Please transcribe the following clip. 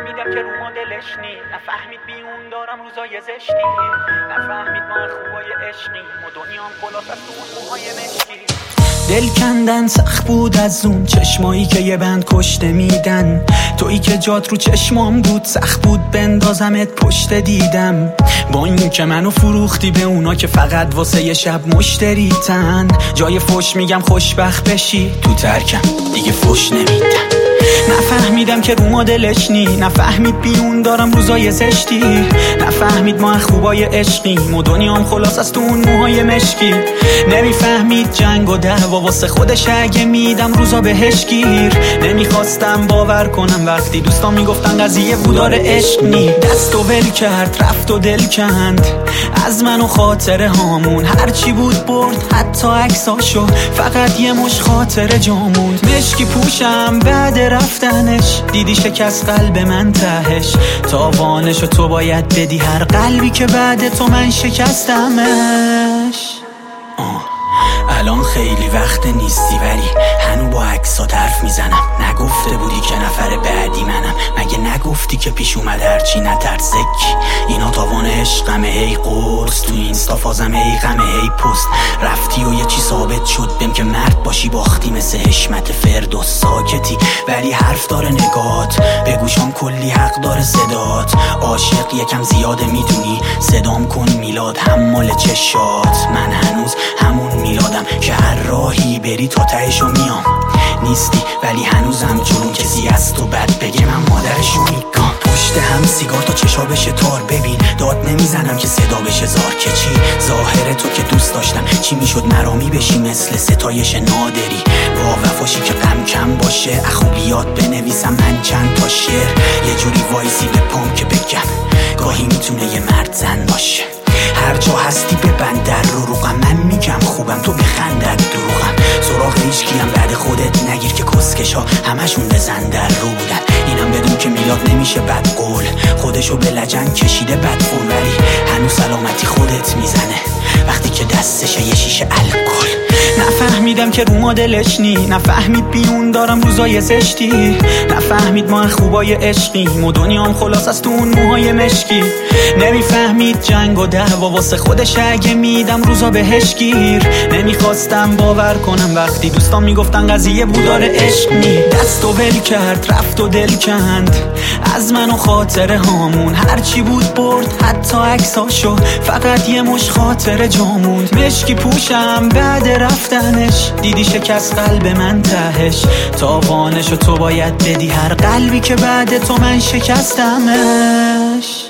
نفهمیدم که رو مدلش نی، نفهمید بیون دارم روزای زشتی، نفهمید ما خوبای عشقی و دنیام خلاص از تو موهای مشکی. دل کندن سخت بود از اون چشمایی که یه بند کشته میدن، تویی که جات رو چشمام بود سخت بود بندازمت پشت دیدم، با این که منو فروختی به اونا که فقط واسه یه شب مشتریتن. جای فوش میگم خوشبخت بشی، تو ترکم دیگه فوش نمیدم. نفهمیدم که رو مدلش نی، نفهمید بیون دارم روزای زشتی، نفهمید ما خوبای عشقیم و دنیام خلاص از تو اون موهای مشکی. نمیفهمید جنگ و دعوا واسه خودش اگه میدم روزا بهش گیر. نمیخواستم باور کنم وقتی دوستان میگفتن قضیه بودار عشق نی. دست و ول کرد رفت و دل کند از من و خاطره هامون، هرچی بود برد حتی عکساشو، فقط یه مش خاطره جاموند. مشکی پوشم بعد رفتنش، دیدی شکست قلب من تهش، تاوانشو تو باید بدی هر قلبی که بعد تو من شکستمش. الان خیلی وقت نیستی ولی هنو با عکسات حرف میزنم. نگفته بودی که نفر بعدی منم؟ مگه نگفتی که پیش اومد هرچی نترسک؟ اینا تاوان عشقمه هی قرص، تو اینستا فازم هی غمه هی پست. رفتی و یه چی ثابت شد بهم که مرد باشی، باختی مثل حشمت فردوس. ساکتی ولی حرف داره نگات، به گوشام کلی حق داره صدات. عاشق یکم زیاده میدونی، صدام کن میلاد حمال چشات. من هنوز همون میلادم که هر راهی بری تا تهشو میام. نیستی ولی هنوزم چون کسی از تو بد بگه من مادرشو میگم. پشت هم سیگار تا چشا بشه تار، ببین داد نمیزنم که صدا بشه زار. که چی ظاهر تو که دوست داشتم، چی میشد مرامی بشی مثل ستایش نادری. با وفاشی که غم کم باشه، خوبیات بنویسم من چند تا شعر. یه جوری وایسی به پام که بگم گاهی میتونه یه مرد زن باشه. هر جا هستی ببند در رو غم، من میگم خوبم تو بخندد دروغم. سراغ هیچکیم بعد خودت نگیر که کسکش ها همشون بزن در رو بودن. اینم بدون که میلاد نمیشه بد قول، خودشو به لجن کشیده بد فون، ولی هنوز سلامتی خودت میزنه وقتی که دستشه یه شیشه الکل. نفهمیدم که رو مدلش نی، نفهمید بیون دارم روزای زشتی، نفهمید ما خوبای عشقیم و دنیام خلاص از تو اون موهای مشکی. نمیفهمید جنگ و دعوا واسه خودش اگه میدم روزا بهش گیر. نمیخواستم باور کنم وقتی دوستان میگفتن قضیه بودار عشق نی. دست و ول کرد رفت و دل کند از من و خاطره هامون، هرچی بود برد حتی عکساشو، فقط یه مش خاطره جاموند. مشکی پوشم بعد رفتنش، دیدی شکست قلب من تهش، تاوانشو تو باید بدی هر قلبی که بعد تو من شکستمش.